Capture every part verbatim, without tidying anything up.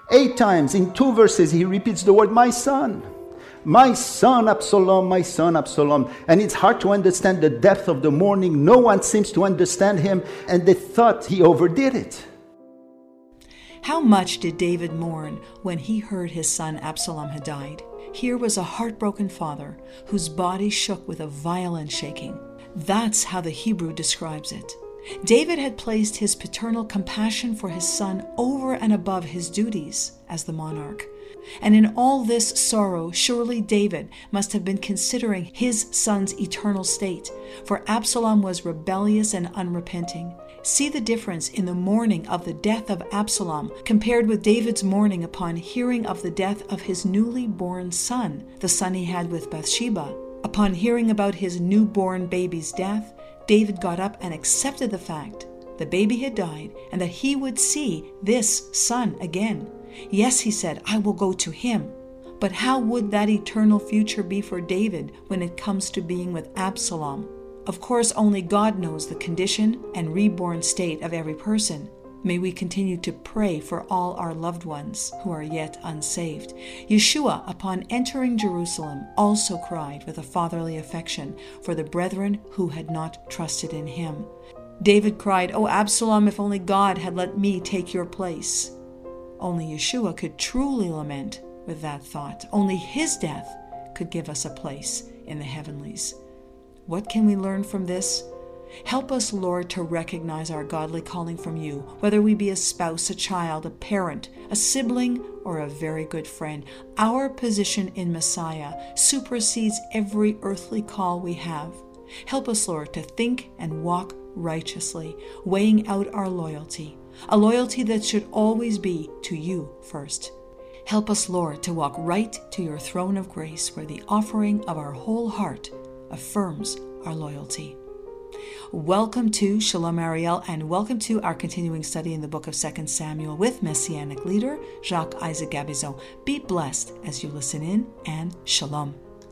Eight times in two verses he repeats the word my son. My son Absalom, my son Absalom. And it's hard to understand the depth of the mourning. No one seems to understand him, and they thought he overdid it. How much did David mourn when he heard his son Absalom had died? Here was a heartbroken father whose body shook with a violent shaking. That's how the Hebrew describes it. David had placed his paternal compassion for his son over and above his duties as the monarch. And in all this sorrow, surely David must have been considering his son's eternal state, for Absalom was rebellious and unrepenting. See the difference in the mourning of the death of Absalom compared with David's mourning upon hearing of the death of his newly born son, the son he had with Bathsheba. Upon hearing about his newborn baby's death, David got up and accepted the fact the baby had died and that he would see this son again. Yes, he said, I will go to him. But how would that eternal future be for David when it comes to being with Absalom? Of course, only God knows the condition and reborn state of every person. May we continue to pray for all our loved ones who are yet unsaved. Yeshua, upon entering Jerusalem, also cried with a fatherly affection for the brethren who had not trusted in him. David cried, "O Absalom, if only God had let me take your place." Only Yeshua could truly lament with that thought. Only his death could give us a place in the heavenlies. What can we learn from this? Help us, Lord, to recognize our godly calling from you, whether we be a spouse, a child, a parent, a sibling, or a very good friend. Our position in Messiah supersedes every earthly call we have. Help us, Lord, to think and walk righteously, weighing out our loyalty, a loyalty that should always be to you first. Help us, Lord, to walk right to your throne of grace, where the offering of our whole heart affirms our loyalty. Welcome to Shalom Ariel, and welcome to our continuing study in the book of Second Samuel with Messianic leader Jacques Isaac Gabizon. Be blessed as you listen in, and Shalom.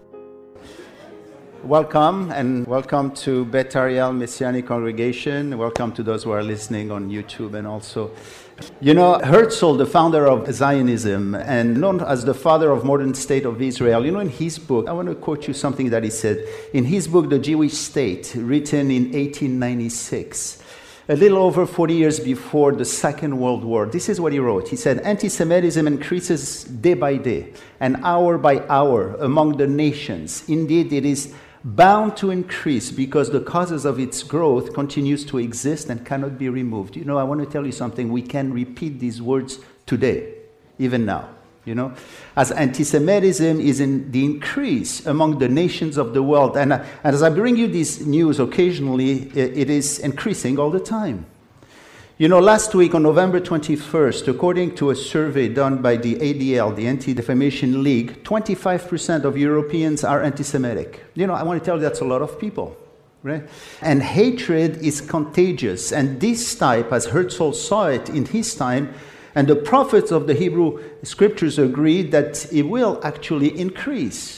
Welcome, and welcome to Beth Ariel Messianic Congregation. Welcome to those who are listening on YouTube and also. You know, Herzl, the founder of Zionism and known as the father of modern state of Israel, you know, in his book, I want to quote you something that he said. In his book, The Jewish State, written in eighteen ninety-six, a little over forty years before the Second World War, this is what he wrote. He said, "Anti-Semitism increases day by day and hour by hour among the nations. Indeed, it is bound to increase because the causes of its growth continues to exist and cannot be removed." You know, I want to tell you something. We can repeat these words today, even now. You know, as anti-Semitism is in the increase among the nations of the world, and, uh, and as I bring you this news occasionally, it, it is increasing all the time. You know, last week on November twenty-first, according to a survey done by the A D L, the Anti-Defamation League, twenty-five percent of Europeans are anti-Semitic. You know, I want to tell you that's a lot of people, right? And hatred is contagious. And this type, as Herzl saw it in his time, and the prophets of the Hebrew scriptures agreed that it will actually increase.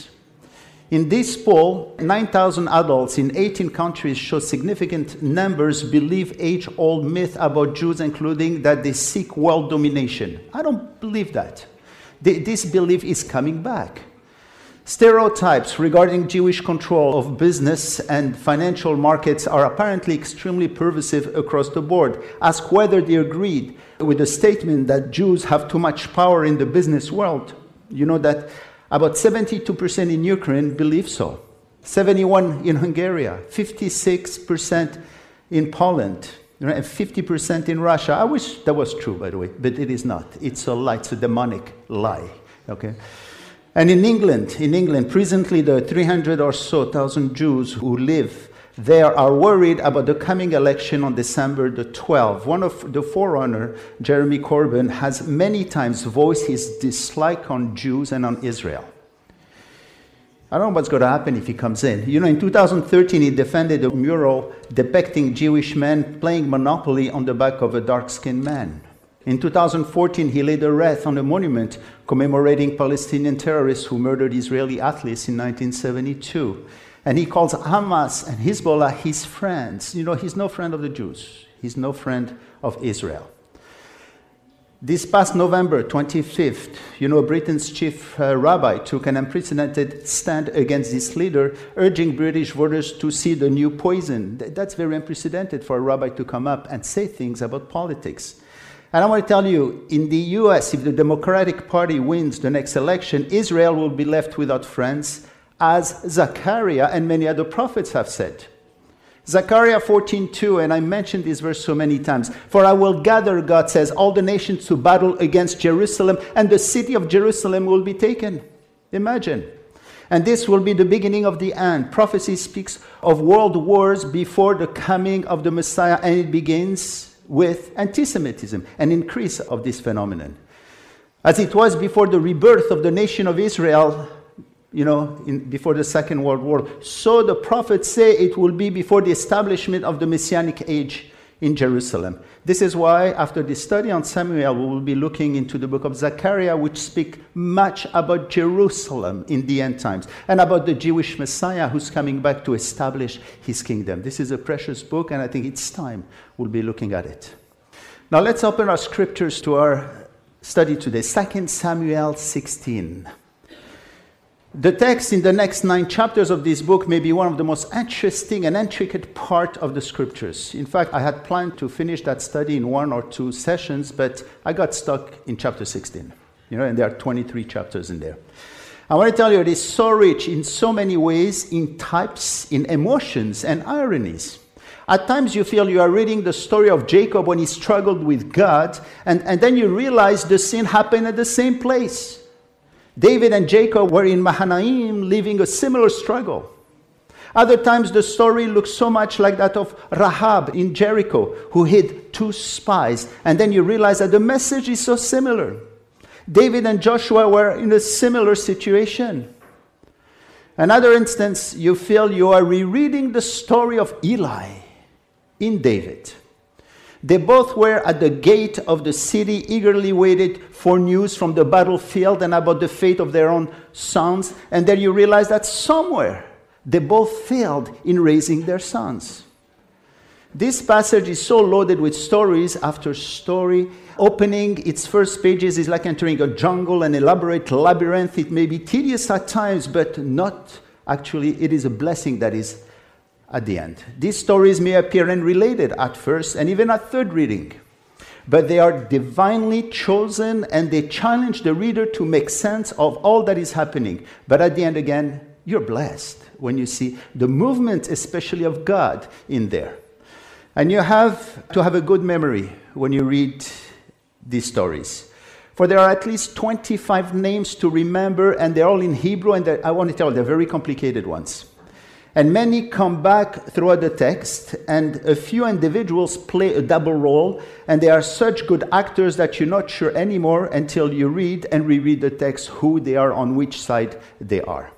In this poll, nine thousand adults in eighteen countries show significant numbers believe age-old myth about Jews, including that they seek world domination. I don't believe that. This belief is coming back. Stereotypes regarding Jewish control of business and financial markets are apparently extremely pervasive across the board. Ask whether they agreed with the statement that Jews have too much power in the business world. You know that about seventy-two percent in Ukraine believe so, seventy-one percent in Hungary, fifty-six percent in Poland, and fifty percent in Russia. I wish that was true, by the way, but it is not. It's a lie. It's a demonic lie. Okay. And in England, in England, presently the three hundred or so thousand Jews who live there are worried about the coming election on December the twelfth. One of the forerunner, Jeremy Corbyn, has many times voiced his dislike on Jews and on Israel. I don't know what's going to happen if he comes in. You know, in two thousand thirteen, he defended a mural depicting Jewish men playing Monopoly on the back of a dark-skinned man. In two thousand fourteen, he laid a wreath on a monument commemorating Palestinian terrorists who murdered Israeli athletes in nineteen seventy-two. And he calls Hamas and Hezbollah his friends. You know, he's no friend of the Jews. He's no friend of Israel. This past November twenty-fifth, you know, Britain's chief uh, rabbi took an unprecedented stand against this leader, urging British voters to see the new poison. That's very unprecedented for a rabbi to come up and say things about politics. And I want to tell you, in the U S, if the Democratic Party wins the next election, Israel will be left without friends, as Zechariah and many other prophets have said. Zechariah fourteen two, and I mentioned this verse so many times. For I will gather, God says, all the nations to battle against Jerusalem, and the city of Jerusalem will be taken. Imagine. And this will be the beginning of the end. Prophecy speaks of world wars before the coming of the Messiah, and it begins with anti-Semitism, an increase of this phenomenon. As it was before the rebirth of the nation of Israel, you know, in, before the Second World War, so the prophets say it will be before the establishment of the Messianic age in Jerusalem. This is why, after this study on Samuel, we will be looking into the book of Zechariah, which speaks much about Jerusalem in the end times, and about the Jewish Messiah who's coming back to establish his kingdom. This is a precious book, and I think it's time we'll be looking at it. Now let's open our scriptures to our study today, Second Samuel sixteen. The text in the next nine chapters of this book may be one of the most interesting and intricate part of the scriptures. In fact, I had planned to finish that study in one or two sessions, but I got stuck in chapter sixteen. You know, and there are twenty-three chapters in there. I want to tell you, it is so rich in so many ways, in types, in emotions, and ironies. At times you feel you are reading the story of Jacob when he struggled with God, and, and then you realize the sin happened at the same place. David and Jacob were in Mahanaim living a similar struggle. Other times the story looks so much like that of Rahab in Jericho, who hid two spies, and then you realize that the message is so similar. David and Joshua were in a similar situation. Another instance, you feel you are rereading the story of Eli in David. They both were at the gate of the city, eagerly waited for news from the battlefield and about the fate of their own sons. And then you realize that somewhere they both failed in raising their sons. This passage is so loaded with stories after story. Opening its first pages is like entering a jungle, an elaborate labyrinth. It may be tedious at times, but not actually. It is a blessing that is at the end. These stories may appear unrelated at first and even at third reading, but they are divinely chosen and they challenge the reader to make sense of all that is happening. But at the end, again, you're blessed when you see the movement, especially of God, in there. And you have to have a good memory when you read these stories. For there are at least twenty-five names to remember, and they're all in Hebrew, and I want to tell you, they're very complicated ones. And many come back throughout the text, and a few individuals play a double role, and they are such good actors that you're not sure anymore until you read and reread the text who they are, on which side they are.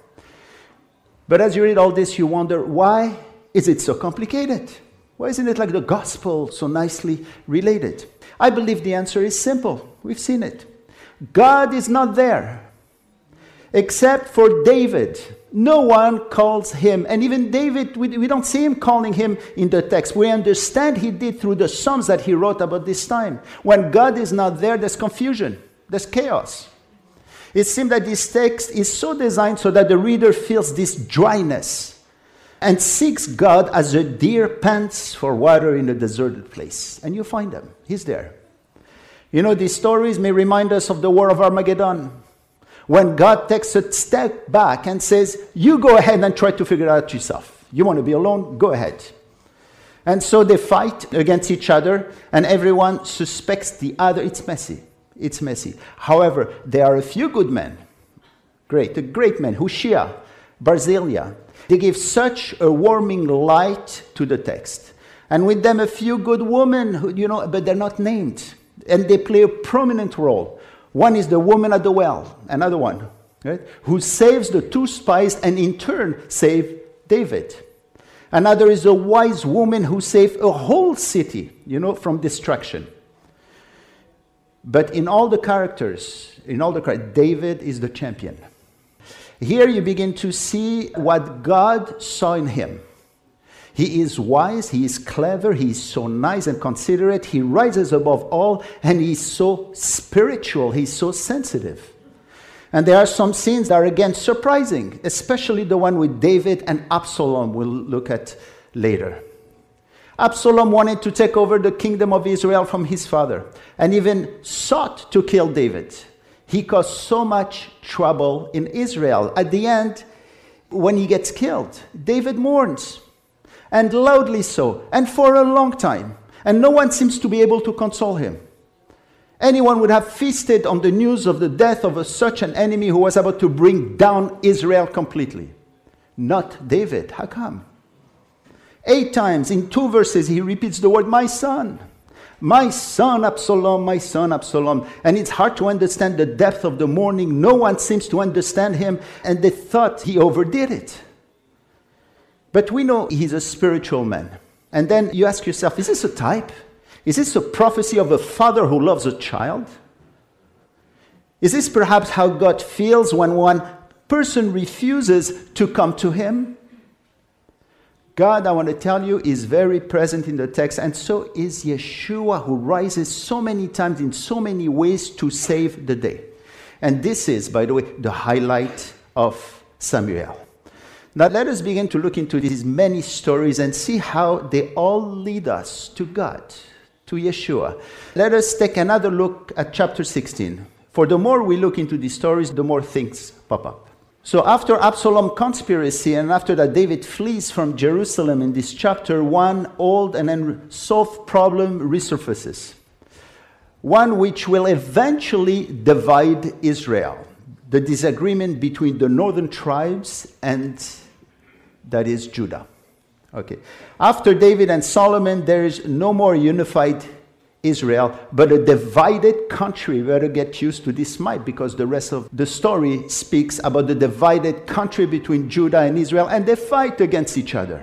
But as you read all this, you wonder, why is it so complicated? Why isn't it like the gospel so nicely related? I believe the answer is simple. We've seen it. God is not there. Except for David. No one calls him. And even David, we, we don't see him calling him in the text. We understand he did through the Psalms that he wrote about this time. When God is not there, there's confusion. There's chaos. It seems that this text is so designed so that the reader feels this dryness and seeks God as a deer pants for water in a deserted place. And you find him. He's there. You know, these stories may remind us of the War of Armageddon, when God takes a step back and says, you go ahead and try to figure it out yourself. You want to be alone? Go ahead. And so they fight against each other, and everyone suspects the other. It's messy. It's messy. However, there are a few good men. Great. The great men, Hushai, Barzillai. They give such a warming light to the text. And with them, a few good women, who, you know, but they're not named. And they play a prominent role. One is the woman at the well, another one, right, who saves the two spies and in turn save David. Another is a wise woman who saved a whole city, you know, from destruction. But in all the characters, in all the characters, David is the champion. Here you begin to see what God saw in him. He is wise, he is clever, he is so nice and considerate, he rises above all, and he's so spiritual, he's so sensitive. And there are some scenes that are again surprising, especially the one with David and Absalom we'll look at later. Absalom wanted to take over the kingdom of Israel from his father and even sought to kill David. He caused so much trouble in Israel. At the end, when he gets killed, David mourns, and loudly so, and for a long time. And no one seems to be able to console him. Anyone would have feasted on the news of the death of a, such an enemy who was about to bring down Israel completely. Not David. How come? Eight times in two verses he repeats the word, my son. My son Absalom, my son Absalom. And it's hard to understand the depth of the mourning. No one seems to understand him, and they thought he overdid it. But we know he's a spiritual man. And then you ask yourself, is this a type? Is this a prophecy of a father who loves a child? Is this perhaps how God feels when one person refuses to come to him? God, I want to tell you, is very present in the text, and so is Yeshua, who rises so many times in so many ways to save the day. And this is, by the way, the highlight of Samuel. Now let us begin to look into these many stories and see how they all lead us to God, to Yeshua. Let us take another look at chapter sixteen. For the more we look into these stories, the more things pop up. So after Absalom conspiracy, and after that David flees from Jerusalem in this chapter, one old and unsolved problem resurfaces. One which will eventually divide Israel. The disagreement between the northern tribes and that is Judah. Okay. After David and Solomon, there is no more unified Israel, but a divided country. We better get used to this might, because the rest of the story speaks about the divided country between Judah and Israel, and they fight against each other.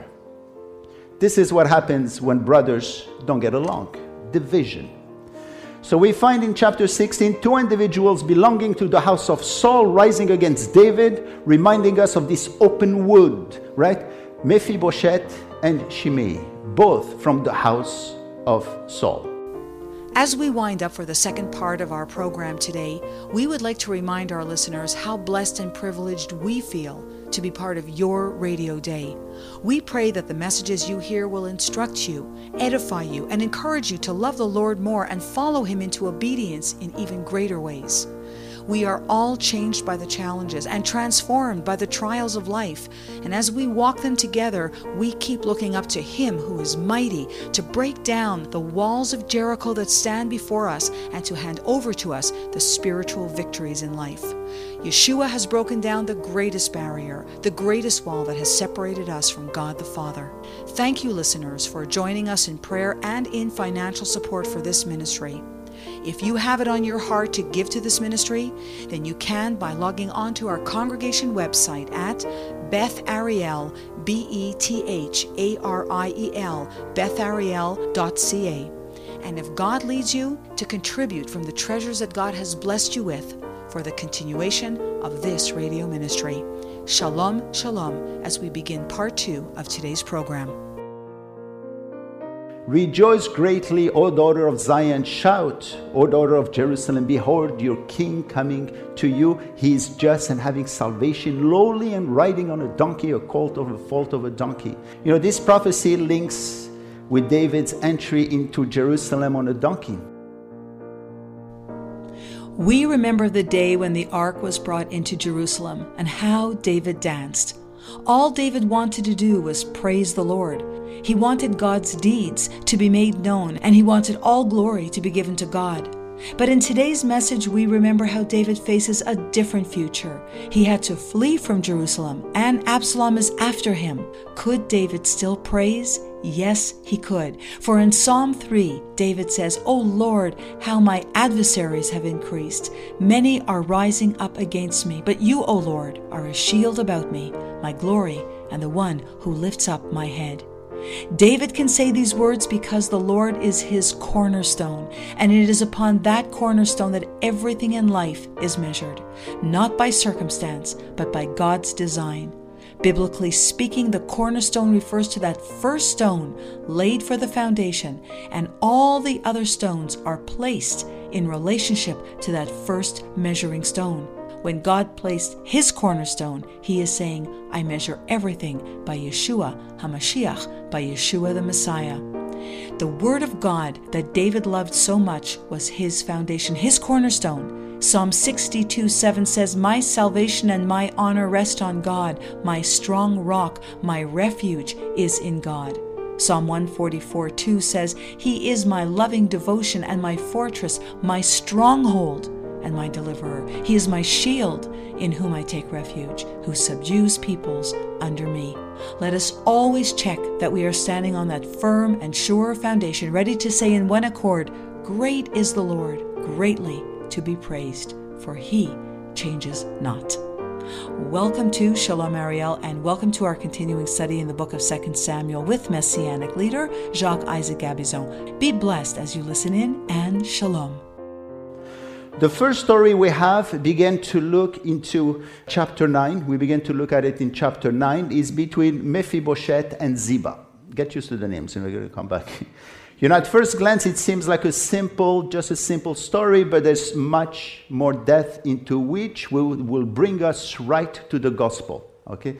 This is what happens when brothers don't get along. Division. So we find in chapter sixteen two individuals belonging to the house of Saul rising against David, reminding us of this open wood, right? Mephibosheth and Shimei, both from the house of Saul. As we wind up for the second part of our program today, we would like to remind our listeners how blessed and privileged we feel to be part of your radio day. We pray that the messages you hear will instruct you, edify you, and encourage you to love the Lord more and follow Him into obedience in even greater ways. We are all changed by the challenges and transformed by the trials of life. And as we walk them together, we keep looking up to Him who is mighty to break down the walls of Jericho that stand before us and to hand over to us the spiritual victories in life. Yeshua has broken down the greatest barrier, the greatest wall that has separated us from God the Father. Thank you, listeners, for joining us in prayer and in financial support for this ministry. If you have it on your heart to give to this ministry, then you can by logging on to our congregation website at Beth Ariel, B E T H A R I E L, beth ariel dot c a. And if God leads you, to contribute from the treasures that God has blessed you with for the continuation of this radio ministry. Shalom, shalom, as we begin part two of today's program. Rejoice greatly, O daughter of Zion. Shout, O daughter of Jerusalem. Behold, your king coming to you. He is just and having salvation, lowly and riding on a donkey, a colt of a foal of a donkey. You know, this prophecy links with David's entry into Jerusalem on a donkey. We remember the day when the ark was brought into Jerusalem and how David danced. All David wanted to do was praise the Lord. He wanted God's deeds to be made known, and he wanted all glory to be given to God. But in today's message, we remember how David faces a different future. He had to flee from Jerusalem, and Absalom is after him. Could David still praise? Yes, he could. For in Psalm three, David says, O Lord, how my adversaries have increased. Many are rising up against me, but you, O Lord, are a shield about me, my glory, and the one who lifts up my head. David can say these words because the Lord is his cornerstone, and it is upon that cornerstone that everything in life is measured, not by circumstance, but by God's design. Biblically speaking, the cornerstone refers to that first stone laid for the foundation, and all the other stones are placed in relationship to that first measuring stone. When God placed his cornerstone, he is saying, I measure everything by Yeshua HaMashiach, by Yeshua the Messiah. The word of God that David loved so much was his foundation, his cornerstone. Psalm sixty-two seven says, My salvation and my honor rest on God. My strong rock, my refuge is in God. Psalm one forty-four two says, He is my loving devotion and my fortress, my stronghold and my deliverer. He is my shield, in whom I take refuge, who subdues peoples under me. Let us always check that we are standing on that firm and sure foundation, ready to say in one accord, Great is the Lord, greatly to be praised, for he changes not. Welcome to Shalom Ariel, and welcome to our continuing study in the book of Second Samuel with Messianic leader Jacques Isaac Gabizon. Be blessed as you listen in, and Shalom. The first story we have began to look into chapter nine. We began to look at it in chapter nine. Is between Mephibosheth and Ziba. Get used to the names, and we're going to come back. You know, at first glance, it seems like a simple, just a simple story, but there's much more depth into which will, will bring us right to the gospel. Okay.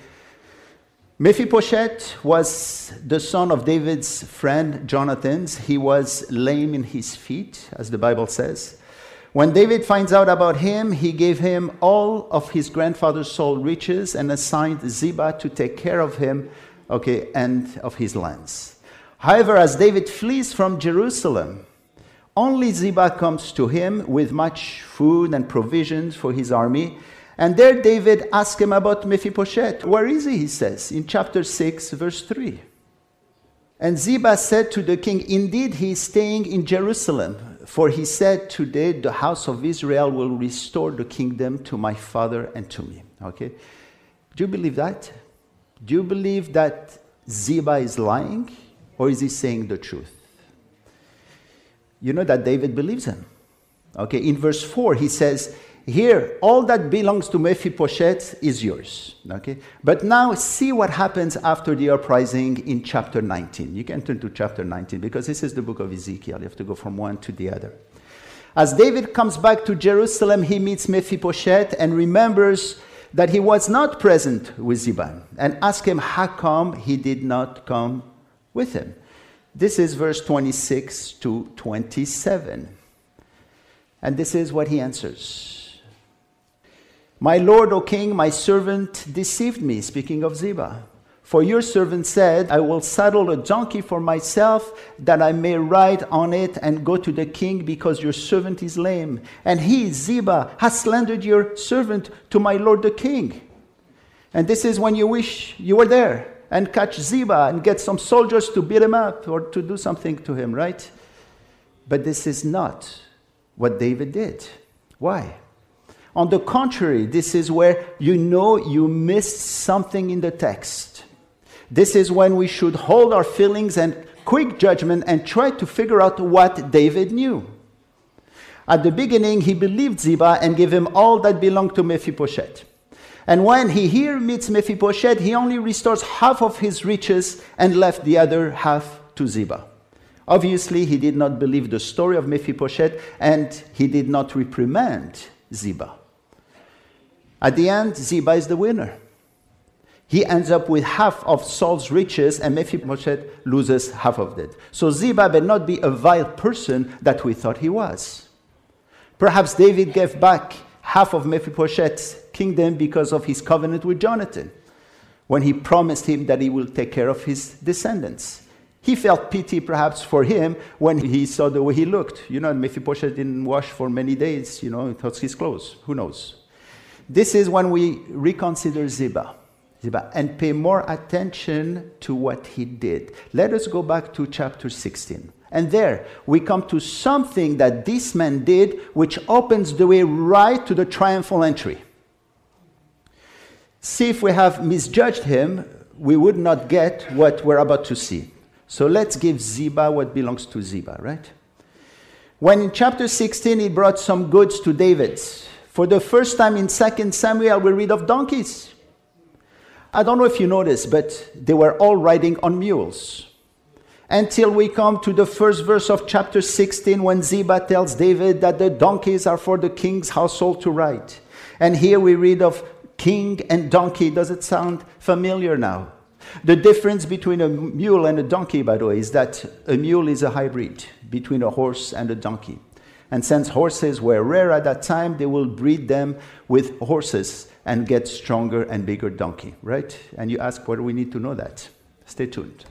Mephibosheth was the son of David's friend Jonathan. He was lame in his feet, as the Bible says. When David finds out about him, he gave him all of his grandfather's soul riches and assigned Ziba to take care of him, okay, and of his lands. However, as David flees from Jerusalem, only Ziba comes to him with much food and provisions for his army. And there David asks him about Mephibosheth. Where is he, he says, in chapter six, verse three. And Ziba said to the king, Indeed, he is staying in Jerusalem. For he said, Today the house of Israel will restore the kingdom to my father and to me. Okay? Do you believe that? Do you believe that Ziba is lying? Or is he saying the truth? You know that David believes him. Okay, in verse four, he says, Here, all that belongs to Mephibosheth is yours. Okay, but now see what happens after the uprising in chapter nineteen. You can turn to chapter nineteen because this is the book of Ezekiel. You have to go from one to the other. As David comes back to Jerusalem, he meets Mephibosheth and remembers that he was not present with Ziba and asks him how come he did not come with him. This is verse twenty-six to twenty-seven. And this is what he answers. My lord, O king, my servant deceived me, speaking of Ziba. For your servant said, I will saddle a donkey for myself, that I may ride on it and go to the king, because your servant is lame. And he, Ziba, has slandered your servant to my lord the king. And this is when you wish you were there and catch Ziba and get some soldiers to beat him up or to do something to him, right? But this is not what David did. Why? On the contrary, this is where you know you missed something in the text. This is when we should hold our feelings and quick judgment and try to figure out what David knew. At the beginning, he believed Ziba and gave him all that belonged to Mephibosheth. And when he here meets Mephibosheth, he only restores half of his riches and left the other half to Ziba. Obviously, he did not believe the story of Mephibosheth, and he did not reprimand Ziba. At the end, Ziba is the winner. He ends up with half of Saul's riches, and Mephibosheth loses half of it. So Ziba may not be a vile person that we thought he was. Perhaps David gave back half of Mephibosheth's kingdom because of his covenant with Jonathan, when he promised him that he will take care of his descendants. He felt pity perhaps for him when he saw the way he looked. You know, Mephibosheth didn't wash for many days, you know, it was his clothes. Who knows? This is when we reconsider Ziba, Ziba and pay more attention to what he did. Let us go back to chapter sixteen. And there we come to something that this man did, which opens the way right to the triumphal entry. See, if we have misjudged him, we would not get what we're about to see. So let's give Ziba what belongs to Ziba, right? When in chapter sixteen he brought some goods to David, for the first time in Second Samuel we read of donkeys. I don't know if you noticed, but they were all riding on mules. Until we come to the first verse of chapter sixteen, when Ziba tells David that the donkeys are for the king's household to ride. And here we read of king and donkey. Does it sound familiar now? The difference between a mule and a donkey, by the way, is that a mule is a hybrid between a horse and a donkey. And since horses were rare at that time, they will breed them with horses and get stronger and bigger donkey, right? And you ask, why do we need to know that? Stay tuned.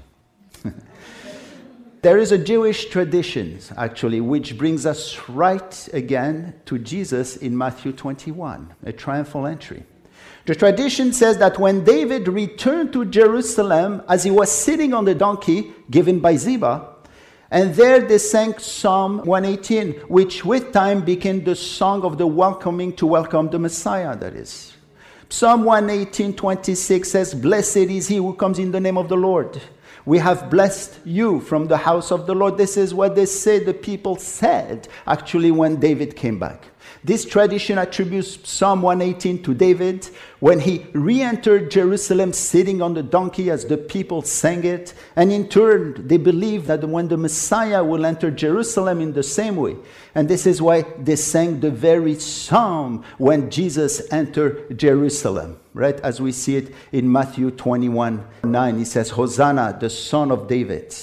There is a Jewish tradition, actually, which brings us right again to Jesus in Matthew twenty-one, a triumphal entry. The tradition says that when David returned to Jerusalem, as he was sitting on the donkey given by Ziba, and there they sang Psalm one eighteen, which with time became the song of the welcoming to welcome the Messiah, that is. Psalm one eighteen, twenty-six says, "Blessed is he who comes in the name of the Lord. We have blessed you from the house of the Lord." This is what they say the people said, actually, when David came back. This tradition attributes Psalm one eighteen to David when he re-entered Jerusalem sitting on the donkey as the people sang it. And in turn, they believe that when the Messiah will enter Jerusalem in the same way. And this is why they sang the very psalm when Jesus entered Jerusalem, right? As we see it in Matthew twenty-one nine, he says, "Hosanna, the son of David."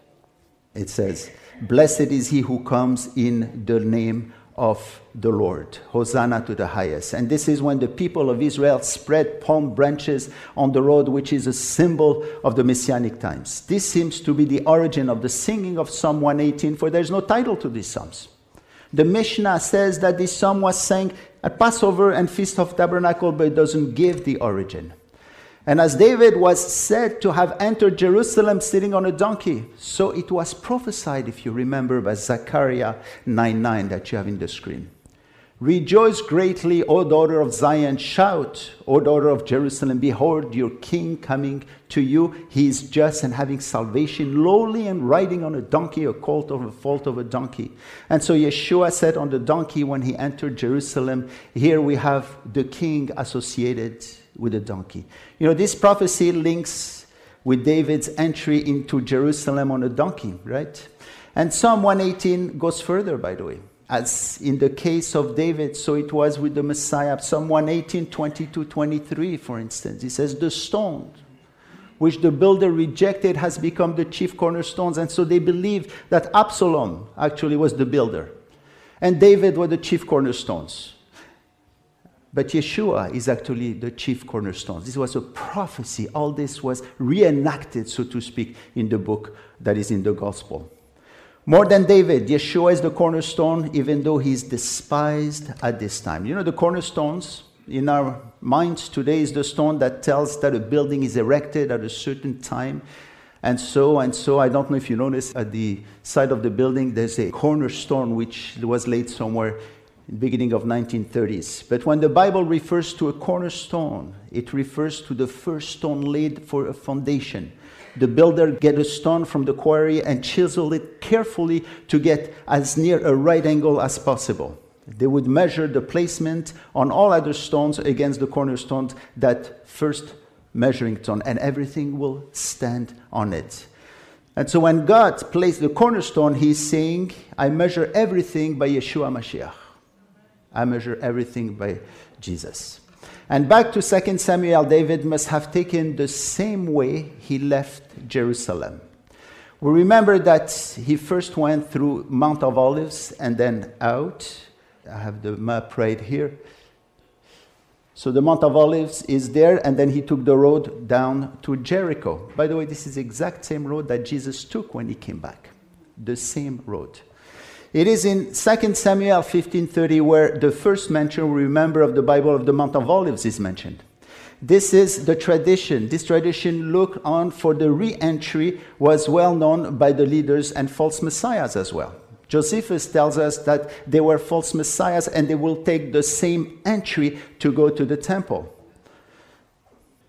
It says, "Blessed is he who comes in the name of the Lord. Hosanna to the highest." And this is when the people of Israel spread palm branches on the road, which is a symbol of the Messianic times. This seems to be the origin of the singing of Psalm one eighteen, for there's no title to these psalms. The Mishnah says that this psalm was sang at Passover and Feast of Tabernacle, but it doesn't give the origin. And as David was said to have entered Jerusalem sitting on a donkey, so it was prophesied, if you remember, by Zechariah nine nine that you have in the screen. "Rejoice greatly, O daughter of Zion. Shout, O daughter of Jerusalem. Behold, your king coming to you. He is just and having salvation, lowly and riding on a donkey, a colt of a foal of a donkey." And so Yeshua sat on the donkey when he entered Jerusalem. Here we have the king associated with a donkey. You know, this prophecy links with David's entry into Jerusalem on a donkey, right? And Psalm one eighteen goes further, by the way. As in the case of David, so it was with the Messiah. Psalm one eighteen, twenty-two, twenty-three, for instance. He says, "The stone which the builder rejected has become the chief cornerstones." And so they believe that Absalom actually was the builder. And David were the chief cornerstones. But Yeshua is actually the chief cornerstone. This was a prophecy. All this was reenacted, so to speak, in the book that is in the gospel. More than David, Yeshua is the cornerstone, even though he's despised at this time. You know, the cornerstones in our minds today is the stone that tells that a building is erected at a certain time. And so, and so, I don't know if you notice, at the side of the building, there's a cornerstone which was laid somewhere in the beginning of nineteen thirties. But when the Bible refers to a cornerstone, it refers to the first stone laid for a foundation. The builder get a stone from the quarry and chisel it carefully to get as near a right angle as possible. They would measure the placement on all other stones against the cornerstone, that first measuring stone, and everything will stand on it. And so when God placed the cornerstone, he's saying, I measure everything by Yeshua Mashiach. I measure everything by Jesus. And back to Second Samuel, David must have taken the same way he left Jerusalem. We remember that he first went through Mount of Olives and then out. I have the map right here. So the Mount of Olives is there, and then he took the road down to Jericho. By the way, this is the exact same road that Jesus took when he came back. The same road. It is in Second Samuel fifteen thirty where the first mention, we remember, of the Bible of the Mount of Olives is mentioned. This is the tradition. This tradition looked on for the re-entry was well known by the leaders and false messiahs as well. Josephus tells us that they were false messiahs and they will take the same entry to go to the temple.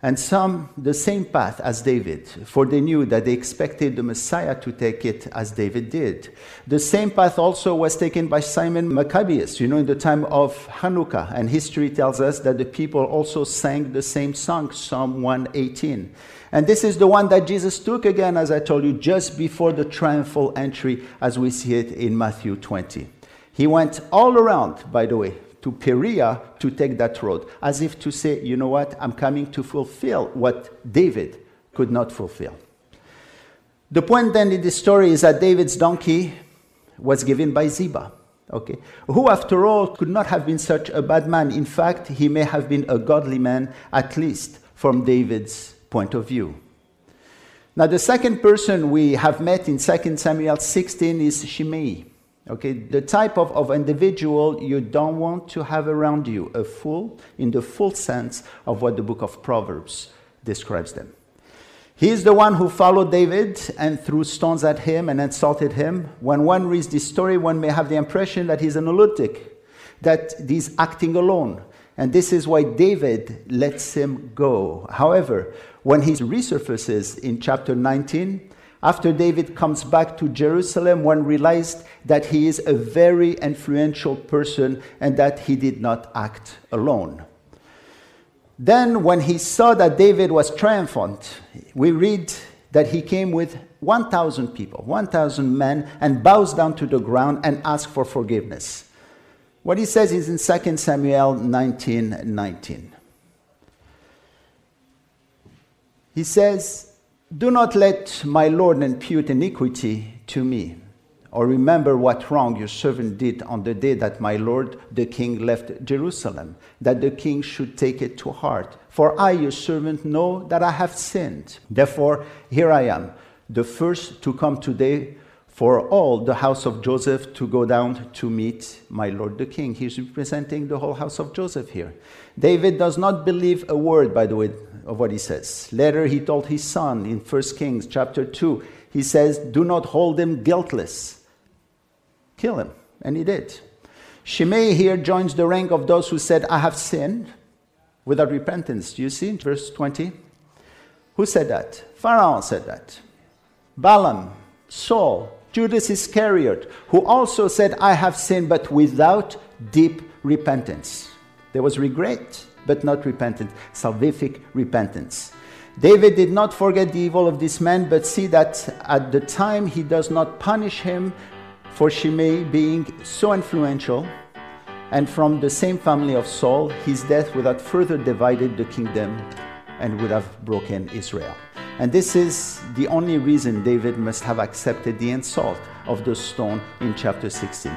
and some the same path as David, for they knew that they expected the Messiah to take it as David did. The same path also was taken by Simon Maccabeus, you know, in the time of Hanukkah, and history tells us that the people also sang the same song, Psalm one eighteen. And this is the one that Jesus took again, as I told you, just before the triumphal entry, as we see it in Matthew twenty. He went all around, by the way, to Perea to take that road, as if to say, you know what, I'm coming to fulfill what David could not fulfill. The point then in this story is that David's donkey was given by Ziba, okay, who after all could not have been such a bad man. In fact, he may have been a godly man, at least from David's point of view. Now the second person we have met in Second Samuel sixteen is Shimei. Okay, the type of, of individual you don't want to have around you, a fool in the full sense of what the book of Proverbs describes them. He is the one who followed David and threw stones at him and insulted him. When one reads this story, one may have the impression that he's an lunatic, that he's acting alone. And this is why David lets him go. However, when he resurfaces in chapter nineteen, after David comes back to Jerusalem, one realized that he is a very influential person and that he did not act alone. Then when he saw that David was triumphant, we read that he came with one thousand people, one thousand men, and bows down to the ground and asks for forgiveness. What he says is in Second Samuel nineteen nineteen. He says, "Do not let my Lord impute iniquity to me, or remember what wrong your servant did on the day that my Lord the king left Jerusalem, that the king should take it to heart. For I, your servant, know that I have sinned. Therefore, here I am, the first to come today for all the house of Joseph to go down to meet my Lord the king." He's representing the whole house of Joseph here. David does not believe a word, by the way, of what he says. Later, he told his son in First Kings chapter two, he says, "Do not hold him guiltless. Kill him." And he did. Shimei here joins the rank of those who said, "I have sinned," without repentance. Do you see in verse twenty? Who said that? Pharaoh said that. Balaam, Saul, Judas Iscariot, who also said, "I have sinned," but without deep repentance. There was regret, but not repentance, salvific repentance. David did not forget the evil of this man, but see that at the time he does not punish him for Shimei being so influential, and from the same family of Saul, his death would have further divided the kingdom and would have broken Israel. And this is the only reason David must have accepted the insult of the stone in chapter sixteen.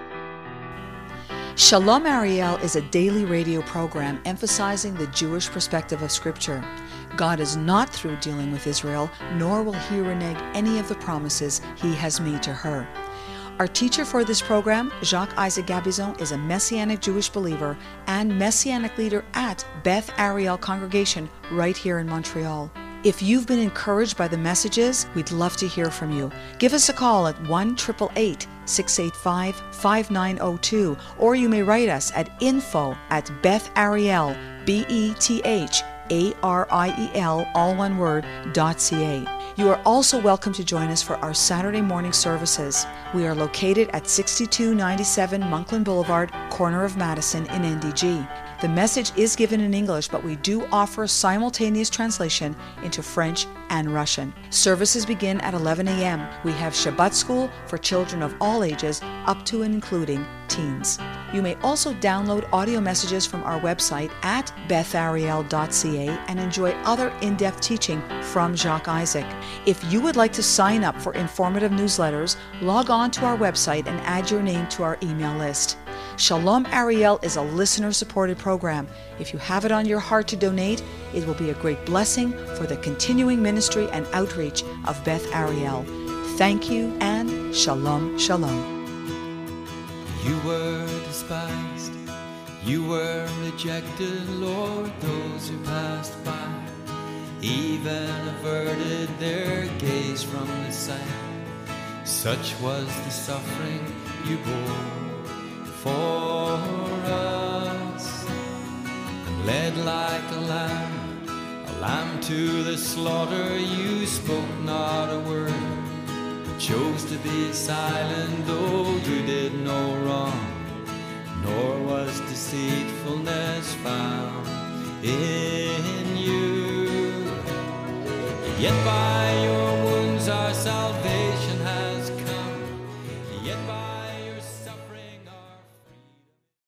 Shalom Ariel is a daily radio program emphasizing the Jewish perspective of Scripture. God is not through dealing with Israel, nor will he renege any of the promises he has made to her. Our teacher for this program, Jacques Isaac Gabizon, is a Messianic Jewish believer and Messianic leader at Beth Ariel Congregation right here in Montreal. If you've been encouraged by the messages, we'd love to hear from you. Give us a call at one eight eight eight, six eight five, five nine zero two, or you may write us at info at Beth Ariel, B E T H A R I E L, all one word, dot C A. You are also welcome to join us for our Saturday morning services. We are located at sixty-two ninety-seven Monkland Boulevard, corner of Madison in N D G. The message is given in English, but we do offer simultaneous translation into French and Russian. Services begin at eleven a.m. We have Shabbat school for children of all ages, up to and including teens. You may also download audio messages from our website at beth ariel dot c a and enjoy other in-depth teaching from Jacques Isaac. If you would like to sign up for informative newsletters, log on to our website and add your name to our email list. Shalom Ariel is a listener-supported program. If you have it on your heart to donate, it will be a great blessing for the continuing ministry and outreach of Beth Ariel. Thank you and Shalom, Shalom. You were despised, you were rejected, Lord. Those who passed by even averted their gaze from the sight. Such was the suffering you bore for us, and led like a lamb, a to the slaughter, you spoke not a word, but chose to be silent, though you did no wrong, nor was deceitfulness found in you. Yet by your wounds our salvation